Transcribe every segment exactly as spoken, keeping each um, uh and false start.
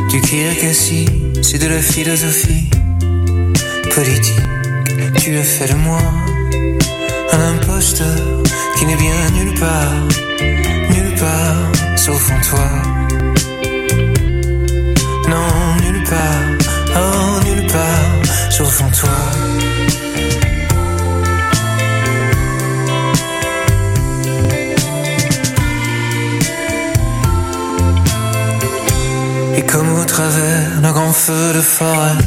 du Kirkassi, c'est de la philosophie politique. Tu as fait de moi un imposteur qui n'est bien nulle part, nulle part, sauf en toi. Non, nulle part, oh, nulle part, sauf en toi. Et comme au travers d'un grand feu de forêt,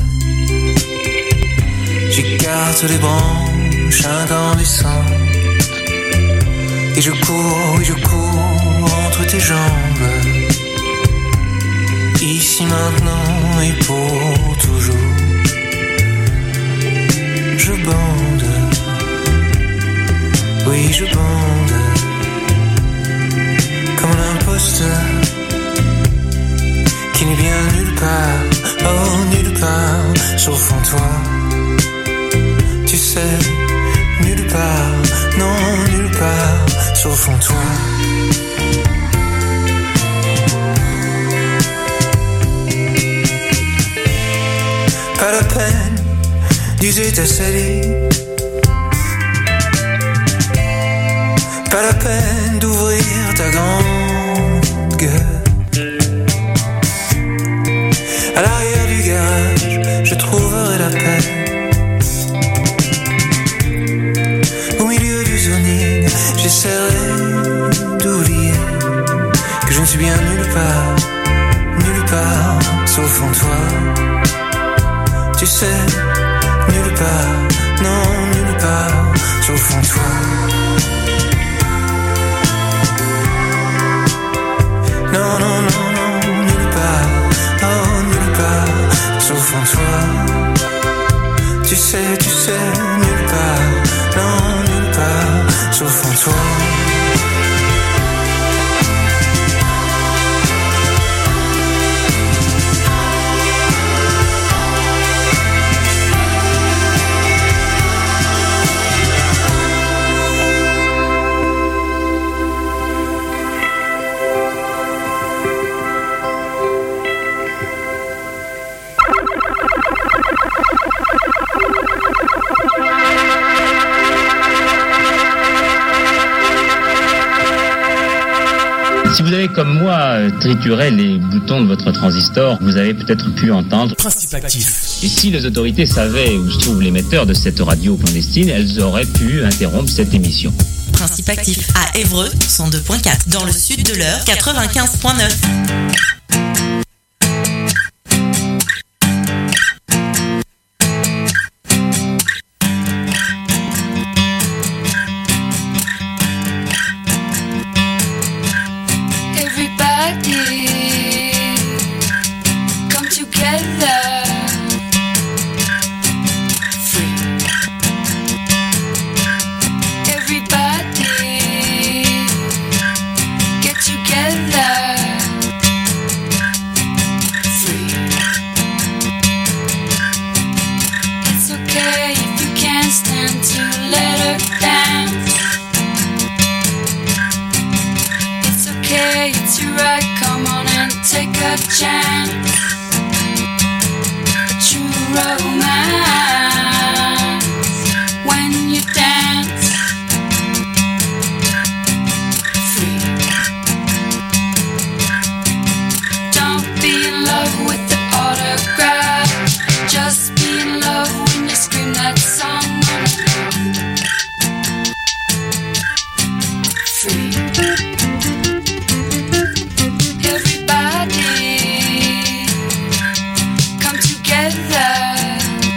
j'écarte les branches incandescentes. Et je cours, oui je cours entre tes jambes. Ici maintenant et pour toujours. Je bande, oui je bande, comme un imposteur qui n'est bien nulle part, oh nulle part, sauf en toi. Tu sais, nulle part, non nulle part, sauf en toi. Pas la peine d'user ta salive, pas la peine d'ouvrir ta grande gueule. À l'arrière du garage, je trouverai la paix. Au milieu du zoning, j'essaierai d'oublier que je ne suis bien nulle part, nulle part, sauf en toi. Tu sais, nulle part, non, nulle part, sauf en toi. Non, non, non, non, nulle part, oh, nulle part, sauf en toi. Tu sais, tu sais, nulle part, non, nulle part, sauf en toi. Si vous avez comme moi trituré les boutons de votre transistor, vous avez peut-être pu entendre Principe actif. Et si les autorités savaient où se trouve l'émetteur de cette radio clandestine, elles auraient pu interrompre cette émission. Principe actif à Évreux, cent deux point quatre. Dans le sud de l'Eure, quatre-vingt-quinze point neuf. Everybody come together.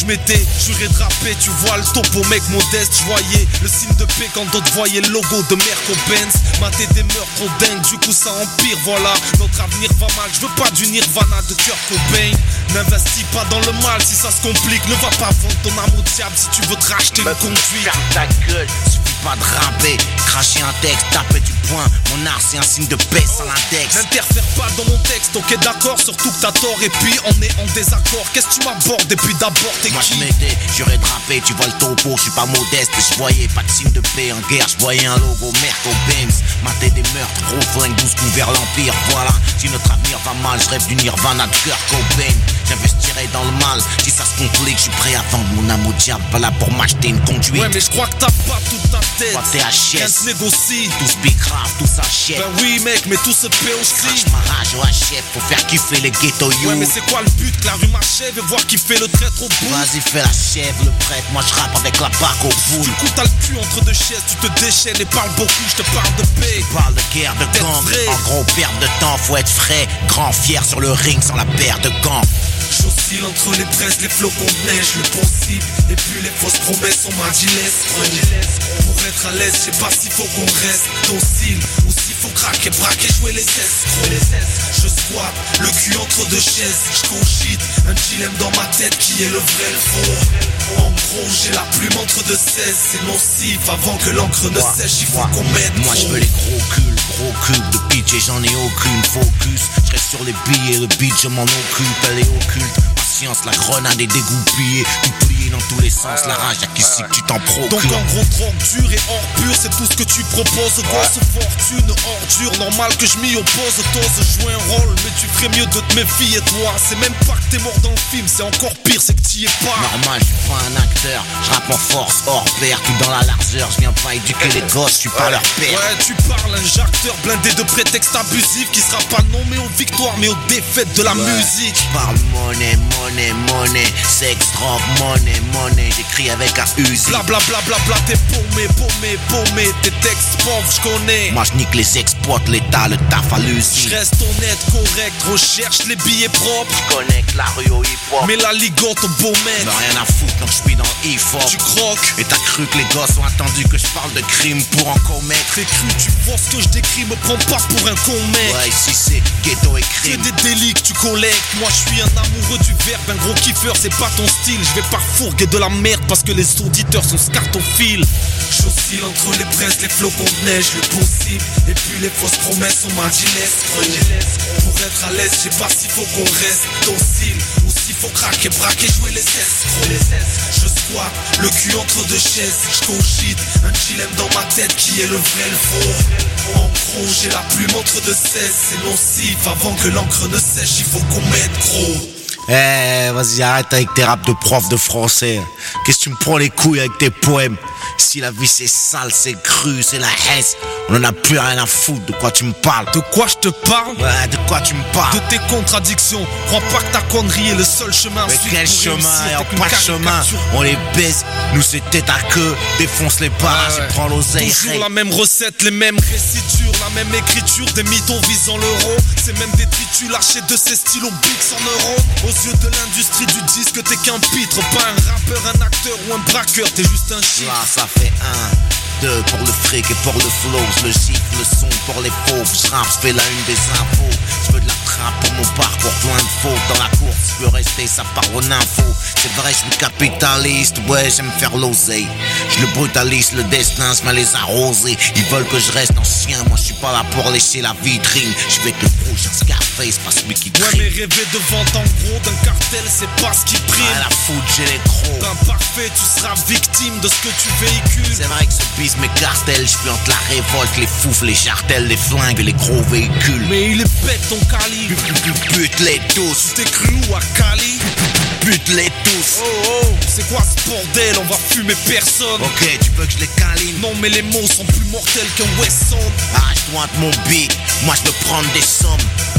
m'étais juré de rapper, tu vois le topo mec modeste. Je voyais le signe de paix quand d'autres voyaient le logo de Merco-Benz. Mater des meurtres trop dingues, du coup ça empire, voilà. Notre avenir va mal, je veux pas du Nirvana de Kurt Cobain. N'investis pas dans le mal si ça se complique. Ne va pas vendre ton âme au diable si tu veux te racheter une conduite. Ferme ta gueule, suffit pas de rapper. Cracher un texte, taper du poing. Mon art c'est un signe de paix sans l'index. N'interfère pas dans mon texte, ok d'accord, surtout que t'as tort. Et puis on est en désaccord, qu'est-ce que tu m'abordes? Et puis d'abord t'es Moi qui? je m'étais juré de rapper, tu vois le topo, je suis pas modeste. Je voyais pas de signe de paix en guerre, je voyais un logo Merco-Benz. Mater des meurtres, gros flingue, douze coups vers l'empire. Voilà, si notre avenir va mal, je rêve du Nirvana de Kurt Cobain. J'investirai dans le mal, si ça se complique, je suis prêt à vendre mon âme au diable. Pas là pour m'acheter une conduite. Ouais mais je crois que t'as pas toute ta tête. Pas T H S, rien se négocie. tout se bicrave, tout s'achète. Ben oui mec, mais tout se paie aussi. Crache ma rage au H F pour faire kiffer les ghetto you. Ouais mais c'est quoi le but? Que la rue m'achève et voir qui fait le traître au bout. Vas-y fais la chèvre, le prêtre, moi je rappe avec la barque au bout. Du coup t'as le cul entre deux chaises, tu te déchaînes et parles beaucoup, je te parle de paix. Je parle de guerre, de D'être gang, vrai. en gros perte de temps, faut être frais. Grand fier sur le ring sans la paire de gants. J'oscille entre les presses, les flocons de neige, le possible. Et puis les fausses promesses, on m'a dit laisse, gros. Pour être à l'aise, je sais pas s'il faut qu'on reste docile ou s'il faut craquer, braquer, jouer les escrocs. Je squatte, le cul entre deux chaises, je cogite un dilemme dans ma tête qui est le vrai, le faux. En gros, j'ai la plume entre deux seize, c'est nocif. Avant que l'encre ne Moi, sèche, il faut moi, qu'on mette. Moi je veux les gros culs, gros cubes de pitch et j'en ai aucune focus. Je reste sur les billets, le beat je m'en occupe, elle est occulte. Patience, la grenade est dégoupillée, tout plié dans tous les sens, la rage y'a qu'ici que tu t'en procures. Donc en gros drogue dure et hors pur, c'est tout ce que tu proposes. Grosse fortune, ordure, normal que je m'y oppose. T'oses jouer un rôle, mais tu ferais mieux de te méfier toi. C'est même pas que t'es mort dans le film, c'est encore pire, c'est que t'y es pas. Normal, je suis pas un acteur, je rappe en force, hors pair, tout dans la largeur. Je viens pas éduquer les gosses, je suis pas leur père. Ouais, tu parles, un jacteur blindé de prétextes abusifs qui sera pas nommé aux victoires mais aux défaites de la Ouais. musique. Je parle monnaie, monnaie, monnaie, sex, drogue, monnaie, monnaie. J'écris avec un usi. Bla bla bla bla bla, t'es paumé, paumé, paumé. Tes textes pauvres, je connais. Moi je nique les exploite, l'état, le taf à Je l'usine. reste honnête, correct, recherche les billets propres. Je connecte la rue au hip-hop. Mais la ligote au beau Mais maître. rien à foutre, donc je suis dans le hip-hop. Tu croques. Et t'as cru que les gosses ont attendu que je parle de crime pour en commettre? T'es cru, tu vois ce que je décris, me prends pas pour un con mec. Ouais, ici c'est ghetto et C'est crime. des délits que tu collectes. Moi je suis un amoureux du verbe, un gros kiffeur, c'est pas ton style. Je vais pas fourguer de la merde parce que les auditeurs sont scartophiles. J'oscille entre les presses, les flocons de neige, le possible. Et puis les fausses promesses, on m'a dit laisse, gros. Pour être à l'aise, je sais pas s'il faut qu'on reste docile ou s'il faut craquer, braquer, jouer les escrocs. Je squatte, le cul entre deux chaises, je cogite un dilemme dans ma tête qui est le vrai, le faux. En gros, j'ai la plume entre deux seize, c'est nocif. Avant que l'encre ne sèche, il faut qu'on mette gros. Eh, vas-y, arrête avec tes raps de prof de français. Qu'est-ce que tu me prends les couilles avec tes poèmes? Si la vie c'est sale, c'est cru, c'est la haisse, on en a plus rien à foutre. De quoi tu me parles? De quoi je te parle? Ouais, de quoi tu me parles? De tes contradictions. Crois pas que ta connerie est le seul chemin à Mais suivre quel pour chemin? réussir, Et en t'es qu'une pas de chemin, caricature. on les baise. Nous c'est tête à queue, défonce les barrages Ouais, ouais. et prends l'oseille. Toujours règle. la même recette, les mêmes récitures, la même écriture, des mythos visant l'euro. C'est même des tritus lâchés de ces stylos Bix en euros. Aux yeux de l'industrie du disque, t'es qu'un pitre, pas un rappeur, un acteur ou un braqueur, t'es juste un chiffre. Là ça fait un, deux pour le fric et pour le flow. Je le chiffre, le son pour les fauves. Je rappe, je fais la une des infos. Je veux de la trappe pour mon parcours, plein de fautes dans la course. Je veux rester, ça part en info. C'est vrai, je suis capitaliste, ouais, j'aime faire l'oseille. Je le brutalise, le destin se met les arroser. Ils veulent que je reste ancien, moi je suis pas là pour lécher la vitrine. Je vais être le prochain Scarface, pas celui qui Ouais, crie. mais rêver de vente en gros d'un cartel, c'est pas ce qui prime. À la foutre, j'ai les crocs. D'imparfait, tu seras victime de ce que tu véhicules. C'est vrai que ce bis mes cartels, je suis entre la révolte, les foufles, les chartels, les flingues et les gros véhicules. Mais il est bête ton calibre. Bute-les tous, T'es cru où à Cali? bute-les tous. Oh oh, c'est quoi ce bordel? On va fumer personne. Ok, tu veux que je les câline? Non mais les mots sont plus mortels qu'un Wesson. Arrache-toi de mon beat, moi je peux prendre des sommes. Parler du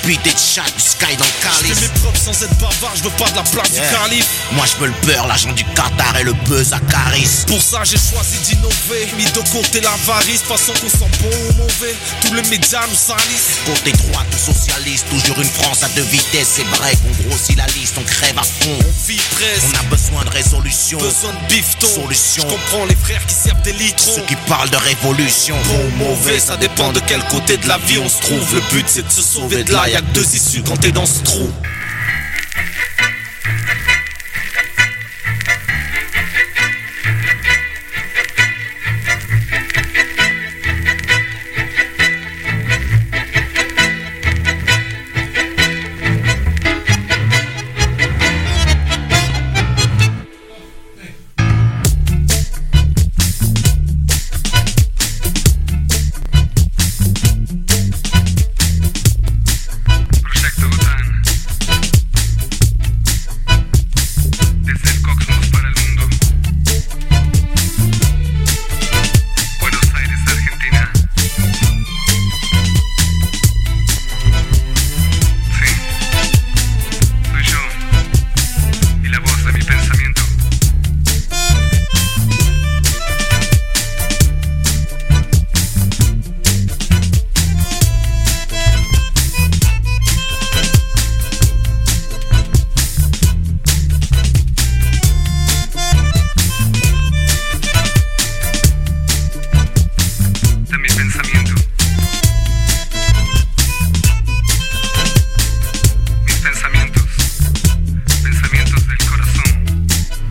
beat et de chat, du sky dans le Je calice. fais mes preuves sans être bavard, je veux pas de la place Yeah. du calife. Moi je veux le beurre, l'argent du Qatar et le buzz à Caris. Pour ça j'ai choisi d'innover, mis de côté l'avarice, façon qu'on sent bon ou mauvais, tous les médias nous salissent. Côté droite ou socialiste, toujours une France à deux vitesses. C'est vrai qu'on grossit la liste, on crève à fond. On vit presse, On a besoin de résolution, besoin de bifton. solution. Je comprends les frères qui servent des litrons. Ceux qui parlent de révolution. Bon ou mauvais, ça dépend de quel côté de la vie on se trouve. Le but c'est de se sauver de là, y'a que deux issues quand t'es dans ce trou. Proyecto Botán. Desde el Cosmos para el mundo. Buenos Aires, Argentina. Sí, soy yo. Y la voz de mi pensamiento. De mi pensamiento. Mis pensamientos. Pensamientos del corazón.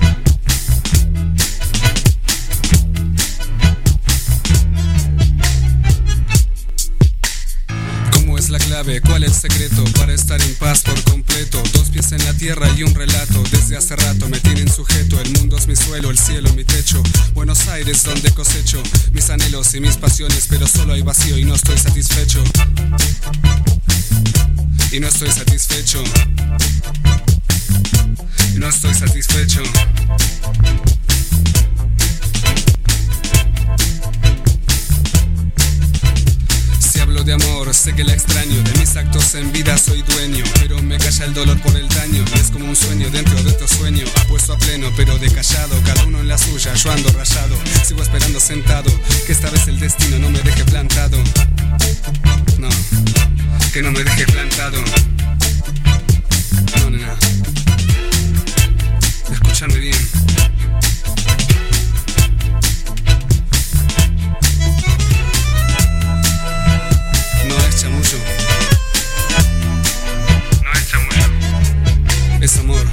¿Cómo es la clave? ¿Cuál es el secreto para estar en paz por completo? Dos pies en la tierra y un relato. Desde hace rato me tienen sujeto. El mundo es mi suelo, el cielo mi techo. Buenos Aires donde cosecho mis anhelos y mis pasiones, pero solo hay vacío y no estoy satisfecho. Y no estoy satisfecho. Y no estoy satisfecho. Si hablo de amor, sé que la extraño. De mis actos en vida soy dueño, pero me calla el dolor por el daño. Y es como un sueño dentro de otro sueño. Apuesto a pleno, pero de callado. Cada uno en la suya, yo ando rayado. Sigo esperando sentado, que esta vez el destino no me deje plantado. No, que no me deje plantado. No, nena. Escúchame bien. No es chamullo, No es chamullo. es amor.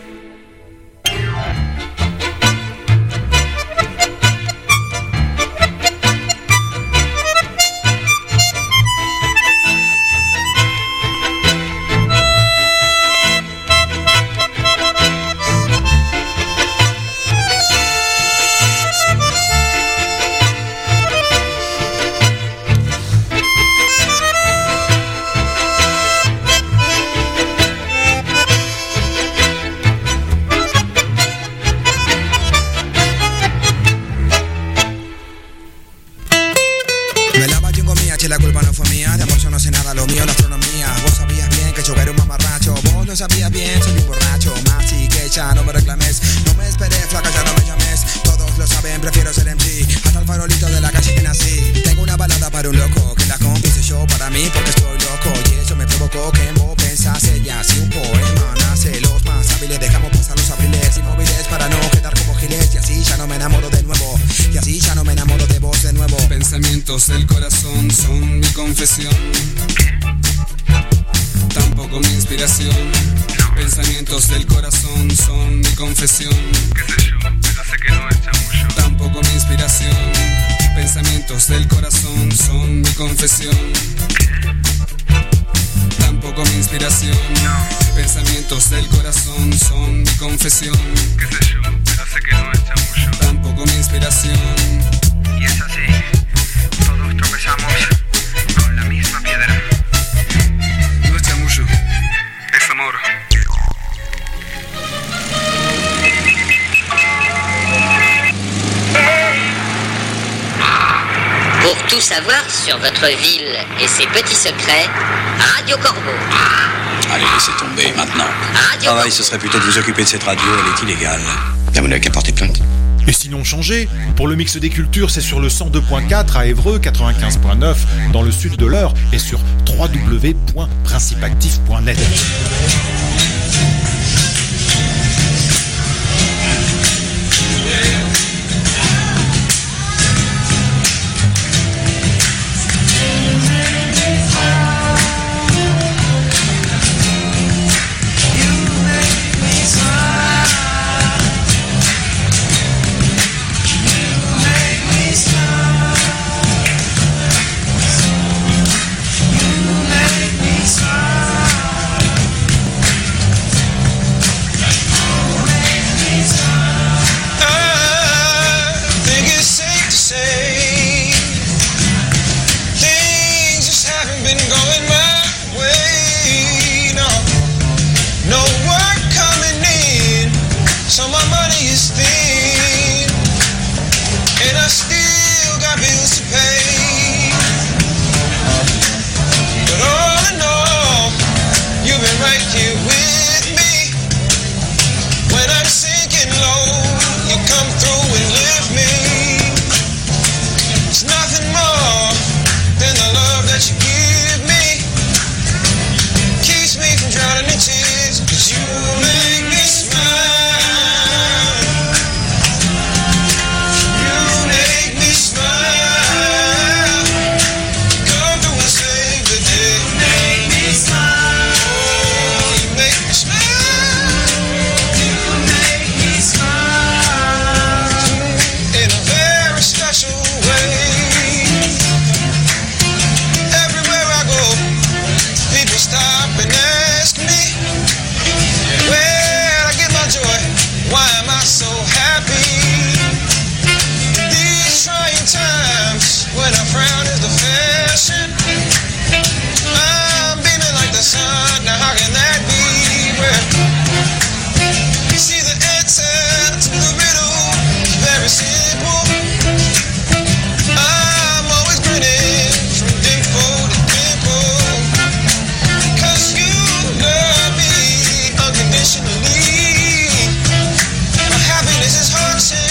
Me lava yo comía, che, la culpa no fue mía. De amor yo no sé nada, lo mío la astronomía. Vos sabías bien que yo era un mamarracho. Vos no sabías bien, soy un borracho. Más y que ya no me reclames. No me esperé, flaca, ya no me llames. Todos lo saben, prefiero ser M C. Hasta el farolito de la calle que nací. Tengo una balada para un loco, que la compuse yo para mí porque estoy loco. Y eso me provocó que en vos pensase ya. Si un poema nace, los más hábiles dejamos pasar los abriles inmóviles para no quedar como giles. Y así ya no me enamoro de nuevo. Y así ya no me enamoro de vos de nuevo. Pensamientos del corazón son mi confesión. Tampoco mi inspiración. Pensamientos del corazón son mi confesión. Qué sé yo, pero sé que no es chamullo. Tampoco mi inspiración. Pensamientos del corazón son mi confesión. Tampoco mi inspiración. Pensamientos del corazón son mi confesión. Qué sé yo, pero sé que no es chamullo. Tampoco mi inspiración. Y es así, todos tropezamos con la misma piedra. No es chamullo, Es amor. Pour Tout savoir sur votre ville et ses petits secrets, Radio Corbeau. Allez, laissez tomber, maintenant. Radio Travail, Corbeau. ce serait plutôt de vous occuper de cette radio, elle est illégale. Là, vous n'avez qu'à porter plainte. Et sinon changé, pour le mix des cultures, c'est sur le cent deux point quatre à Évreux, quatre-vingt-quinze point neuf dans le sud de l'Eure et sur w w w point principactif point net. Happiness is hard to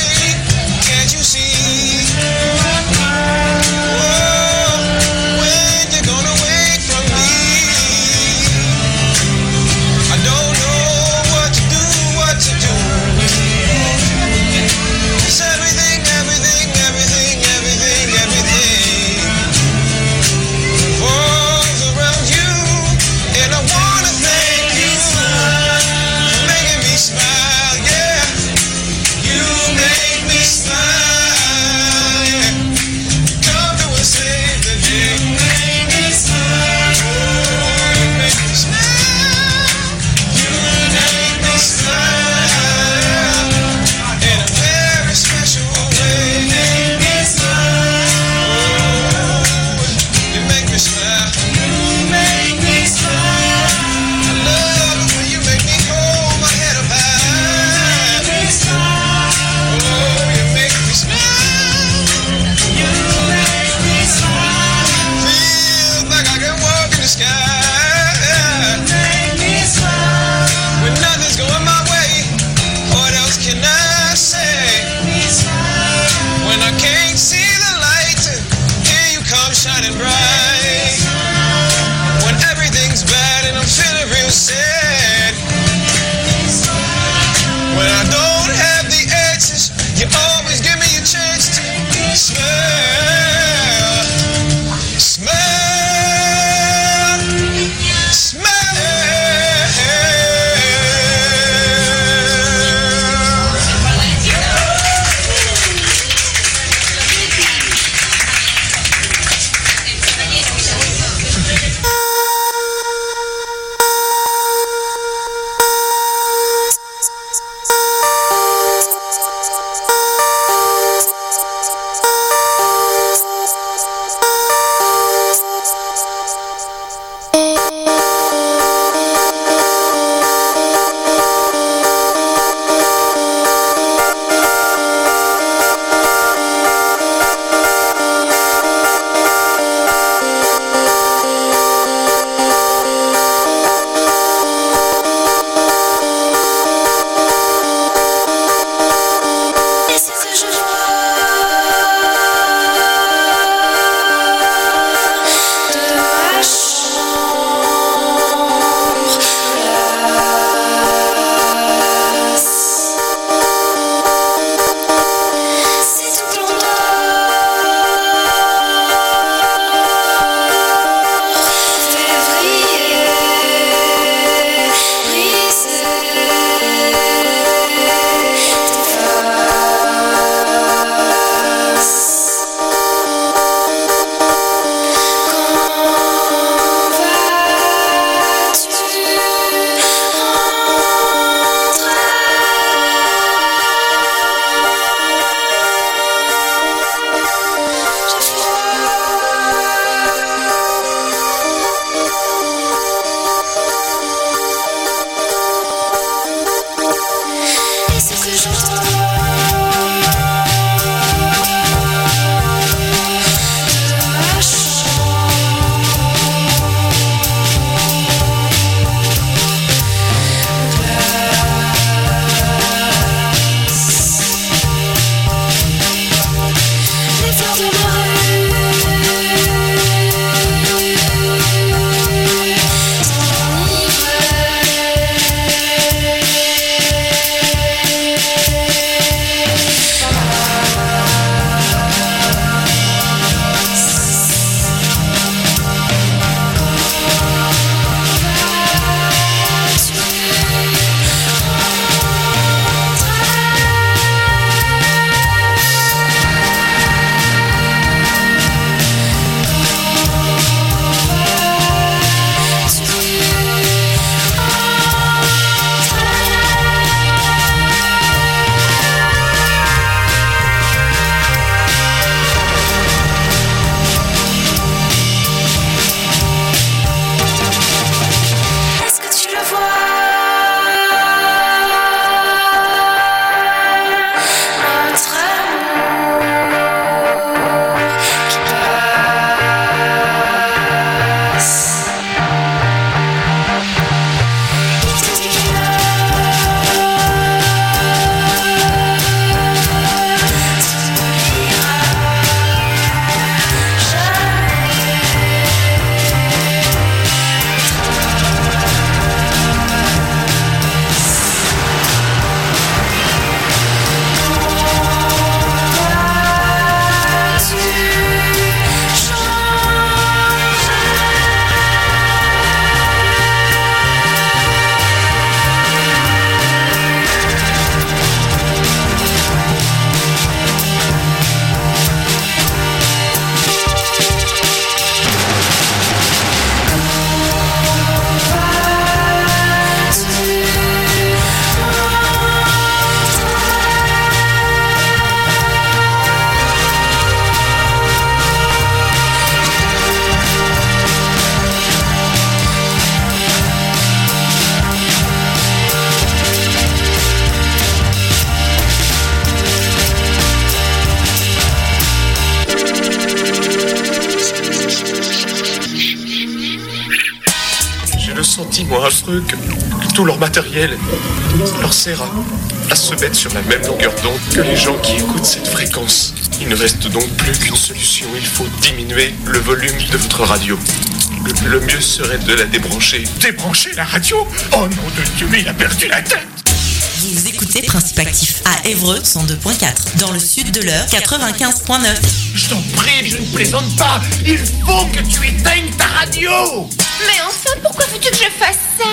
dis-moi un truc. Tout leur matériel leur sert à, à se mettre sur la même longueur d'onde que les gens qui écoutent cette fréquence. Il ne reste donc plus qu'une solution. Il faut diminuer le volume de votre radio. Le, le mieux serait de la débrancher. Débrancher la radio ? Oh nom de Dieu, mais il a perdu la tête. Vous écoutez Principe Actif à Évreux cent deux point quatre, dans le sud de l'Eure quatre-vingt-quinze point neuf. Je t'en prie, je ne plaisante pas. Il faut que tu éteignes ta radio. Mais enfin, pourquoi veux-tu que je fasse ça?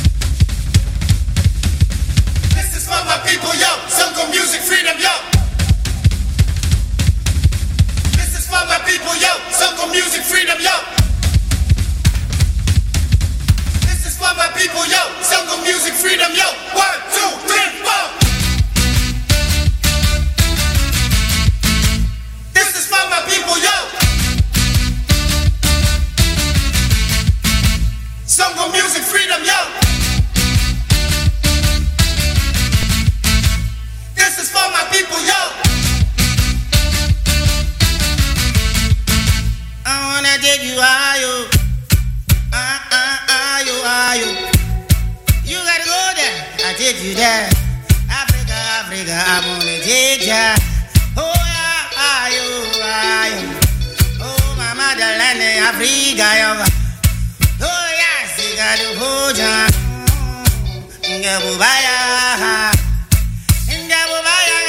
This is for my people, yo. Some music freedom, yo. This is for my people, yo. Some music freedom, yo. This is for my people, yo. Some music freedom, yo. One, two, three, four. This is for my people, yo. Some music freedom, yo. This is for my people, yo. I wanna take you high, yo. Ah, ah, ah, yo, ah, yo. You gotta go there, I take you there. Africa, Africa, I'm gonna take ya. Oh, yeah, ah, yo, ah, yo. Oh, my motherland, Africa, yo. Oh, yeah, see, gotta hold ya. Get